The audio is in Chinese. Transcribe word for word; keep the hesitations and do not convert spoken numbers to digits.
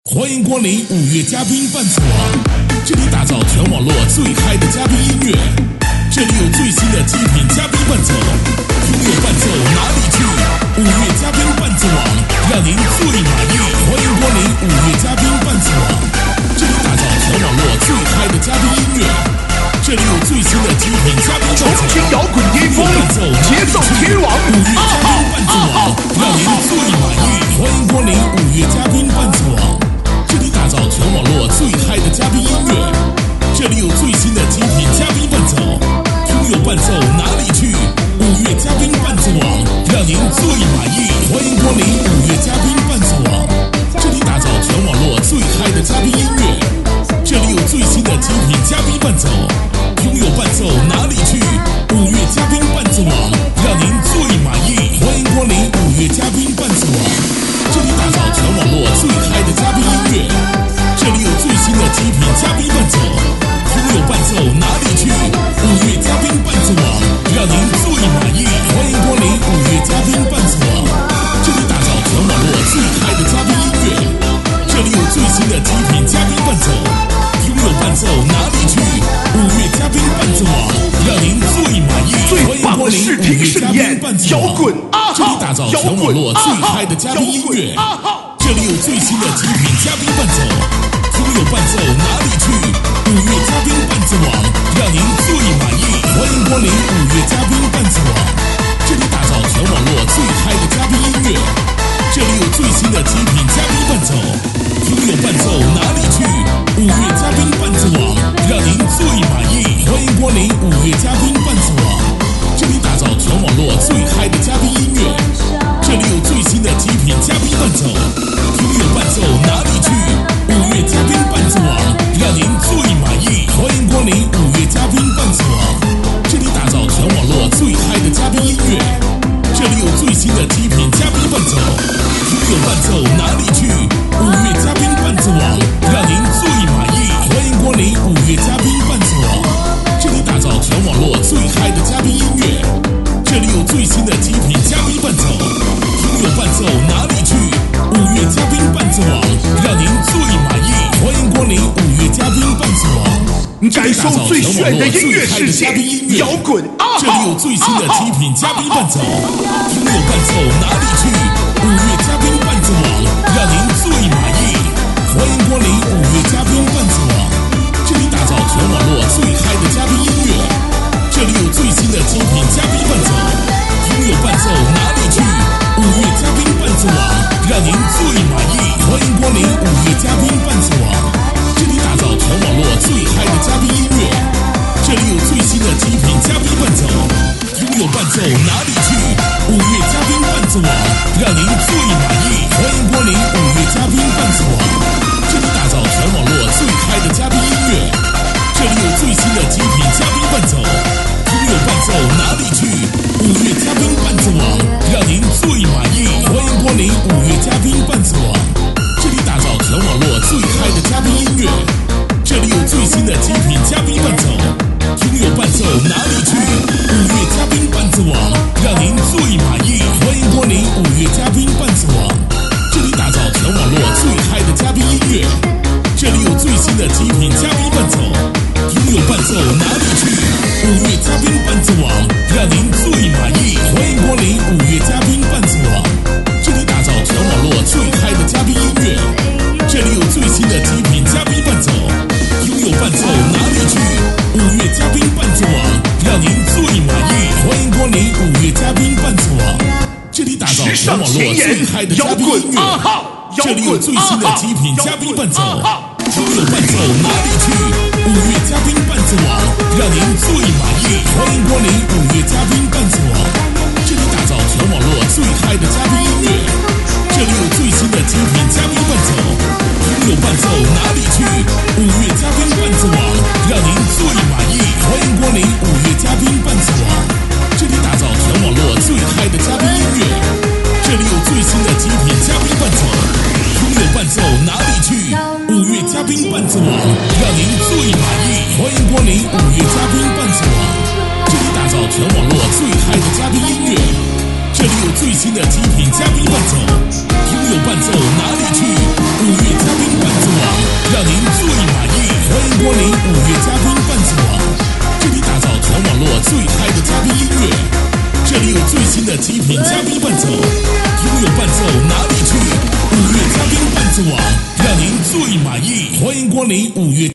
欢迎光临五月嘉宾伴奏网，这里打造全网络最嗨的嘉宾音乐，这里有最新的极品嘉宾伴奏，拥有伴奏哪里去？五月嘉宾伴奏网，让您最满意。欢迎光临五月嘉宾伴奏网，这里打造全网络最嗨的嘉宾音乐，这里有最新的极品嘉宾伴奏， 重庆摇滚巅峰，节奏天王， 五月嘉宾伴奏网，让您最满意。欢迎光临五月嘉宾伴奏网。这里打造全网络最嗨的嘉宾音乐，这里有最新的精品嘉宾伴奏，拥有伴奏哪里去？五月嘉宾伴奏网，让您最满意。欢迎光临五月嘉宾伴奏网，这里打造全网络最嗨的嘉宾音乐，这里有最新的精品嘉宾伴奏，拥有伴奏哪里去？五月嘉宾伴奏网，让您最满意。欢迎光临五月嘉宾伴奏网。这里打造全网络最嗨的嘉宾音乐，这里有最新的极品嘉宾伴奏，拥有伴奏哪里去？五月嘉宾伴奏网，让您最满意。欢迎光临五月嘉宾伴奏网，这里打造全网络最嗨的嘉宾音乐，这里有最新的极品嘉宾伴奏，拥有伴奏哪里去？五月嘉宾伴奏网，让您最满意。欢迎光临五月嘉宾伴奏网，这里打造全网络最嗨的嘉宾音乐，这里有最新的极品嘉宾伴奏，拥有伴奏哪里去？五月嘉宾伴奏网，让您最满意。欢迎光临五月嘉宾伴奏网，这里打造全网络最嗨的嘉宾音乐，这里有最新的极品嘉宾伴奏，拥有伴奏哪里去？五月嘉宾伴奏网，让您最满意。欢迎光临五月嘉宾伴奏网，这里打造全网络最嗨的嘉宾音乐，这里有最新的极品嘉宾伴奏，拥有伴奏哪里去？五月嘉宾伴奏网，让您最满意。欢迎光临五月嘉宾伴奏网，这里打造全网络最嗨的嘉宾音乐，这里有最新的极品嘉宾伴奏，拥有伴奏哪里去？五月嘉宾伴奏网，让您最满意。欢迎光临五月嘉宾伴奏网，这里打造全网络最嗨的嘉宾音乐，这里有最新的极品嘉宾伴奏，拥有伴奏哪里去？五月嘉宾伴奏网，让您最满意。欢迎光临五月嘉宾伴奏网， 感受最炫的音乐世界，摇滚啊！ 这里有最新的极品嘉宾伴奏，拥有伴奏哪里去？五月嘉宾伴奏网，让您最满意。欢迎光临五月嘉宾伴奏网，这里打造全网络最嗨的嘉宾音乐，这里有最新的极品嘉宾伴奏，拥有伴奏哪里去？五月嘉宾伴奏网，让您最满意。欢迎光临五月嘉宾伴奏网，这里打造全网络最嗨的嘉宾音乐，这里有最新的极品嘉宾伴奏，拥有伴奏哪里去？五月嘉宾伴奏网，让您最满意。欢迎光临五月嘉宾伴奏网，这里打造全网络最嗨的嘉宾音乐，这里有最新的极品嘉宾伴奏，拥有伴奏哪里去？五月嘉宾伴奏网，让您最满意。欢迎光临五月嘉宾伴奏网，这里打造全网络最嗨的嘉宾音乐，这里有最新的极品嘉宾伴奏，拥有伴奏哪里去？五月嘉宾伴奏网，让您最满意。欢迎光临五月嘉宾伴奏网，这里打造全网络最嗨的嘉宾音乐，这里有最新的极品嘉宾伴奏，拥有伴奏哪里去？五月嘉宾伴奏网，让您最满意。欢迎光临五月嘉宾伴奏网，这里打造全网络最嗨的嘉宾音乐，这里有最新的极品嘉宾伴奏，拥有伴奏哪里去？五月嘉宾伴奏网，让您最满意。欢迎光临五月嘉宾伴奏网，这里打造全网络最嗨的嘉宾音乐，这里有最新的极品嘉宾伴奏，拥有伴奏哪里去？五月嘉宾伴奏网，让您最满意。欢迎光临五月嘉宾伴奏网，这里打造全网络最嗨的嘉宾音乐，这里有最新的极品嘉宾伴奏，拥有伴奏哪里去？五月嘉宾伴奏网，让您最满意。欢迎光临五月嘉宾伴奏网，这里打造全网络最嗨的嘉宾音乐，这里有最新的极品嘉宾伴奏，拥有伴奏哪里去？五月嘉宾伴奏网，让您最满意。欢迎光临五月嘉宾伴奏网，这里打造全网络最嗨的嘉宾音乐，这里有最新的极品嘉宾伴奏，拥有伴奏哪里去？五月嘉宾让您最满意。欢迎光临五月嘉宾伴奏网，这里打造全网络最嗨的嘉宾音乐，这里有最新的极品嘉宾伴奏，拥有伴奏哪里去？五月嘉宾伴奏网，让您最满意。欢迎光临五月。